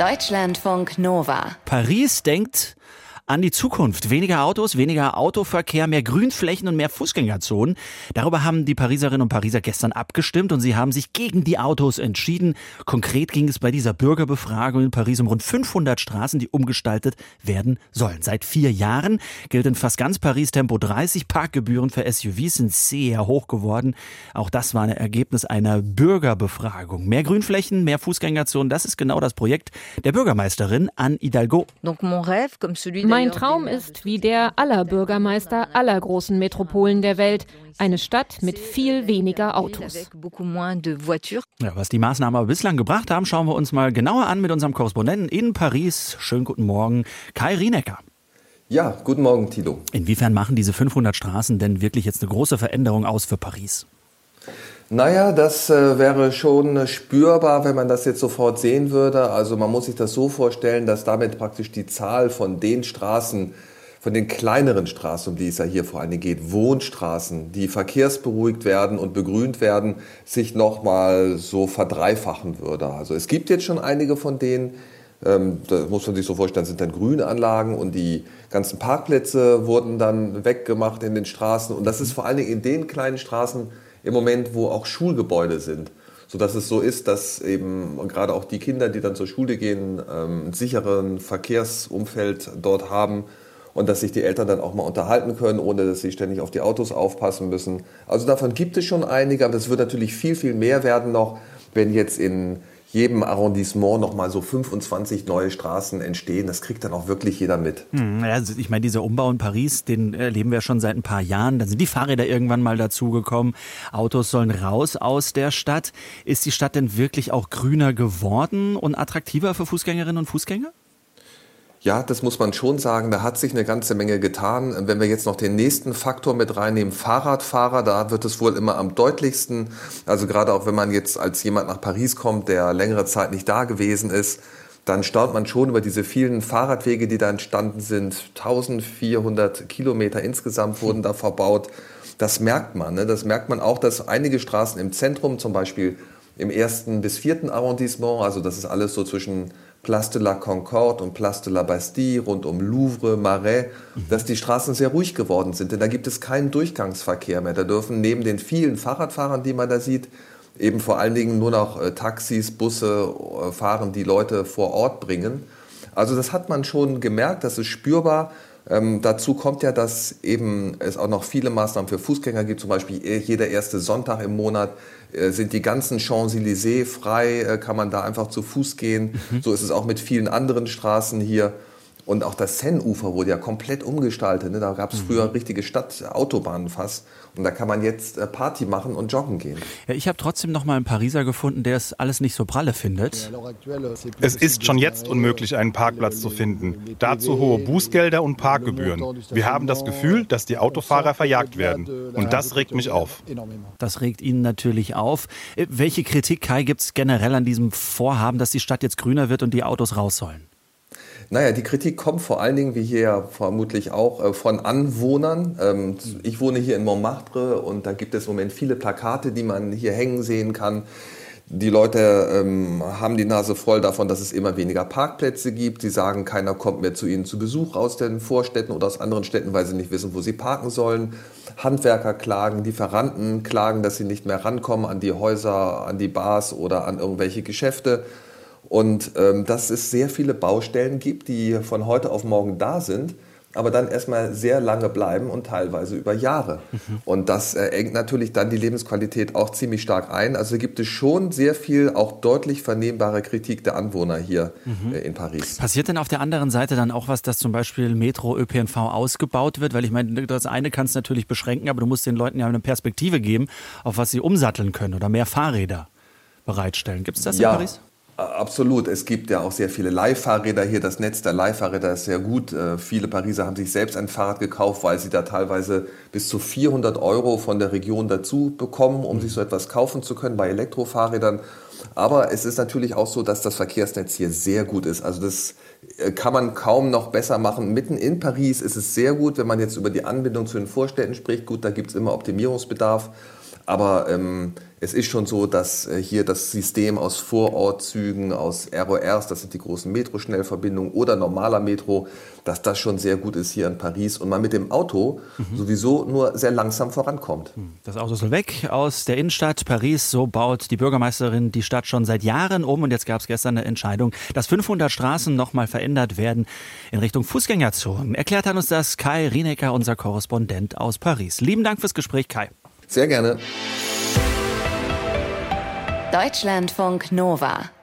Deutschlandfunk Nova. Paris denkt an die Zukunft. Weniger Autos, weniger Autoverkehr, mehr Grünflächen und mehr Fußgängerzonen. Darüber haben die Pariserinnen und Pariser gestern abgestimmt und sie haben sich gegen die Autos entschieden. Konkret ging es bei dieser Bürgerbefragung in Paris um rund 500 Straßen, die umgestaltet werden sollen. Seit 4 Jahren gilt in fast ganz Paris Tempo 30. Parkgebühren für SUVs sind sehr hoch geworden. Auch das war ein Ergebnis einer Bürgerbefragung. Mehr Grünflächen, mehr Fußgängerzonen, das ist genau das Projekt der Bürgermeisterin Anne Hidalgo. Mein Traum ist wie der aller Bürgermeister aller großen Metropolen der Welt. Eine Stadt mit viel weniger Autos. Ja, was die Maßnahmen aber bislang gebracht haben, schauen wir uns mal genauer an mit unserem Korrespondenten in Paris. Schönen guten Morgen, Kai Rienecker. Ja, guten Morgen, Tilo. Inwiefern machen diese 500 Straßen denn wirklich jetzt eine große Veränderung aus für Paris? Naja, das wäre schon spürbar, wenn man das jetzt sofort sehen würde. Also man muss sich das so vorstellen, dass damit praktisch die Zahl von den Straßen, von den kleineren Straßen, um die es ja hier vor allem geht, Wohnstraßen, die verkehrsberuhigt werden und begrünt werden, sich nochmal so verdreifachen würde. Also es gibt jetzt schon einige von denen, da muss man sich so vorstellen, sind dann Grünanlagen und die ganzen Parkplätze wurden dann weggemacht in den Straßen. Und das ist vor allen Dingen in den kleinen Straßen im Moment, wo auch Schulgebäude sind, sodass es so ist, dass eben gerade auch die Kinder, die dann zur Schule gehen, einen sicheren Verkehrsumfeld dort haben und dass sich die Eltern dann auch mal unterhalten können, ohne dass sie ständig auf die Autos aufpassen müssen. Also davon gibt es schon einige, aber es wird natürlich viel, viel mehr werden noch, wenn jetzt in jedem Arrondissement nochmal so 25 neue Straßen entstehen. Das kriegt dann auch wirklich jeder mit. Also ich meine, dieser Umbau in Paris, den erleben wir schon seit ein paar Jahren. Da sind die Fahrräder irgendwann mal dazugekommen. Autos sollen raus aus der Stadt. Ist die Stadt denn wirklich auch grüner geworden und attraktiver für Fußgängerinnen und Fußgänger? Ja, das muss man schon sagen, da hat sich eine ganze Menge getan. Wenn wir jetzt noch den nächsten Faktor mit reinnehmen, Fahrradfahrer, da wird es wohl immer am deutlichsten. Also gerade auch wenn man jetzt als jemand nach Paris kommt, der längere Zeit nicht da gewesen ist, dann staunt man schon über diese vielen Fahrradwege, die da entstanden sind. 1400 Kilometer insgesamt wurden da verbaut. Das merkt man, ne? Das merkt man auch, dass einige Straßen im Zentrum, zum Beispiel im 1. bis 4. Arrondissement, also das ist alles so zwischen Place de la Concorde und Place de la Bastille, rund um Louvre, Marais, dass die Straßen sehr ruhig geworden sind. Denn da gibt es keinen Durchgangsverkehr mehr. Da dürfen neben den vielen Fahrradfahrern, die man da sieht, eben vor allen Dingen nur noch Taxis, Busse fahren, die Leute vor Ort bringen. Also das hat man schon gemerkt, das ist spürbar. Dazu kommt ja, dass eben es auch noch viele Maßnahmen für Fußgänger gibt. Zum Beispiel jeder erste Sonntag im Monat sind die ganzen Champs-Élysées frei, kann man da einfach zu Fuß gehen. So ist es auch mit vielen anderen Straßen hier. Und auch das Seine-Ufer wurde ja komplett umgestaltet. Ne? Da gab es früher richtige Stadtautobahnen fast. Und da kann man jetzt Party machen und joggen gehen. Ja, ich habe trotzdem noch mal einen Pariser gefunden, der es alles nicht so pralle findet. Es ist schon jetzt unmöglich, einen Parkplatz zu finden. Dazu hohe Bußgelder und Parkgebühren. Wir haben das Gefühl, dass die Autofahrer verjagt werden. Und das regt mich auf. Das regt Ihnen natürlich auf. Welche Kritik, Kai, gibt es generell an diesem Vorhaben, dass die Stadt jetzt grüner wird und die Autos raus sollen? Naja, die Kritik kommt vor allen Dingen, wie hier ja vermutlich auch, von Anwohnern. Ich wohne hier in Montmartre und da gibt es im Moment viele Plakate, die man hier hängen sehen kann. Die Leute haben die Nase voll davon, dass es immer weniger Parkplätze gibt. Sie sagen, keiner kommt mehr zu ihnen zu Besuch aus den Vorstädten oder aus anderen Städten, weil sie nicht wissen, wo sie parken sollen. Handwerker klagen, Lieferanten klagen, dass sie nicht mehr rankommen an die Häuser, an die Bars oder an irgendwelche Geschäfte. Und dass es sehr viele Baustellen gibt, die von heute auf morgen da sind, aber dann erstmal sehr lange bleiben und teilweise über Jahre. Und das engt natürlich dann die Lebensqualität auch ziemlich stark ein. Also gibt es schon sehr viel, auch deutlich vernehmbare Kritik der Anwohner hier in Paris. Passiert denn auf der anderen Seite dann auch was, dass zum Beispiel Metro, ÖPNV ausgebaut wird? Weil ich meine, das eine kannst du natürlich beschränken, aber du musst den Leuten ja eine Perspektive geben, auf was sie umsatteln können oder mehr Fahrräder bereitstellen. Gibt es das in Paris? Absolut. Es gibt ja auch sehr viele Leihfahrräder hier. Das Netz der Leihfahrräder ist sehr gut. Viele Pariser haben sich selbst ein Fahrrad gekauft, weil sie da teilweise bis zu 400 € von der Region dazu bekommen, um sich so etwas kaufen zu können bei Elektrofahrrädern. Aber es ist natürlich auch so, dass das Verkehrsnetz hier sehr gut ist. Also das kann man kaum noch besser machen. Mitten in Paris ist es sehr gut, wenn man jetzt über die Anbindung zu den Vorstädten spricht. Gut, da gibt es immer Optimierungsbedarf. Aber Es ist schon so, dass hier das System aus Vorortzügen, aus RORs, das sind die großen Metro-Schnellverbindungen oder normaler Metro, dass das schon sehr gut ist hier in Paris und man mit dem Auto sowieso nur sehr langsam vorankommt. Das Auto soll weg aus der Innenstadt Paris, so baut die Bürgermeisterin die Stadt schon seit Jahren um und jetzt gab es gestern eine Entscheidung, dass 500 Straßen nochmal verändert werden in Richtung Fußgängerzonen. Erklärt hat uns das Kai Rienecker, unser Korrespondent aus Paris. Lieben Dank fürs Gespräch, Kai. Sehr gerne. Deutschlandfunk Nova